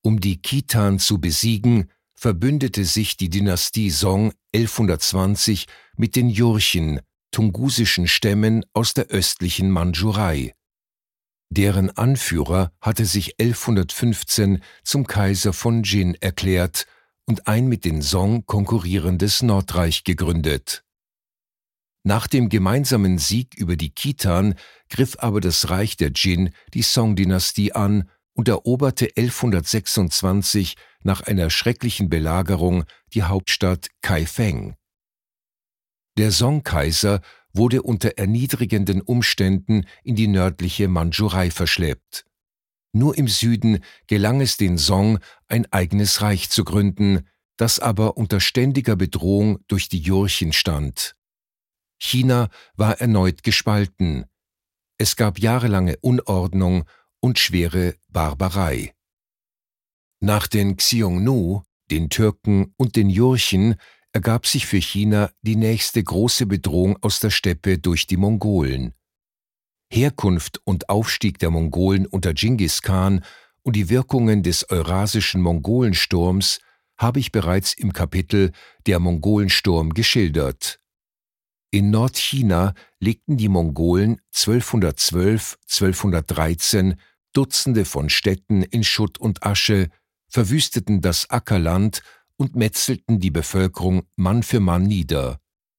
Um die Khitan zu besiegen, verbündete sich die Dynastie Song 1120 mit den Jurchen, tungusischen Stämmen aus der östlichen Mandschurei. Deren Anführer hatte sich 1115 zum Kaiser von Jin erklärt und ein mit den Song konkurrierendes Nordreich gegründet. Nach dem gemeinsamen Sieg über die Khitan griff aber das Reich der Jin die Song-Dynastie an und eroberte 1126 nach einer schrecklichen Belagerung die Hauptstadt Kaifeng. Der Song-Kaiser wurde unter erniedrigenden Umständen in die nördliche Mandschurei verschleppt. Nur im Süden gelang es den Song, ein eigenes Reich zu gründen, das aber unter ständiger Bedrohung durch die Jurchen stand. China war erneut gespalten. Es gab jahrelange Unordnung und schwere Barbarei. Nach den Xiongnu, den Türken und den Jurchen ergab sich für China die nächste große Bedrohung aus der Steppe durch die Mongolen. Herkunft und Aufstieg der Mongolen unter Dschingis Khan und die Wirkungen des eurasischen Mongolensturms habe ich bereits im Kapitel Der Mongolensturm geschildert. In Nordchina legten die Mongolen 1212/1213 Dutzende von Städten in Schutt und Asche, verwüsteten das Ackerland und metzelten die Bevölkerung Mann für Mann nieder.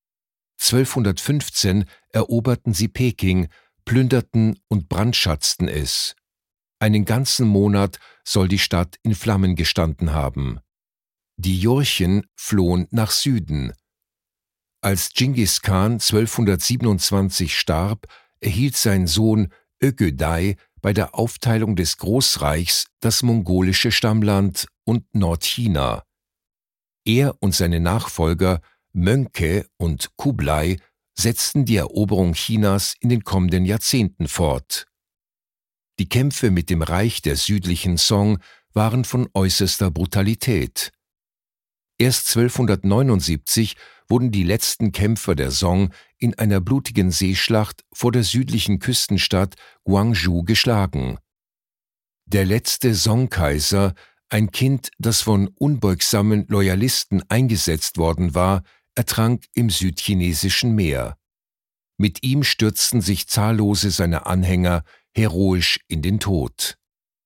1215 eroberten sie Peking, plünderten und brandschatzten es. Einen ganzen Monat soll die Stadt in Flammen gestanden haben. Die Jurchen flohen nach Süden. Als Dschingis Khan 1227 starb, erhielt sein Sohn Ögödei bei der Aufteilung des Großreichs das mongolische Stammland und Nordchina. Er und seine Nachfolger Mönke und Kublai setzten die Eroberung Chinas in den kommenden Jahrzehnten fort. Die Kämpfe mit dem Reich der südlichen Song waren von äußerster Brutalität. Erst 1279 wurden die letzten Kämpfer der Song in einer blutigen Seeschlacht vor der südlichen Küstenstadt Guangzhou geschlagen. Der letzte Song-Kaiser, ein Kind, das von unbeugsamen Loyalisten eingesetzt worden war, ertrank im südchinesischen Meer. Mit ihm stürzten sich zahllose seiner Anhänger heroisch in den Tod.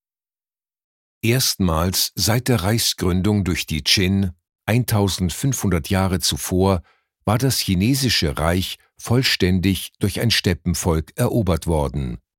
Erstmals seit der Reichsgründung durch die Qin 1500 Jahre zuvor war das chinesische Reich vollständig durch ein Steppenvolk erobert worden.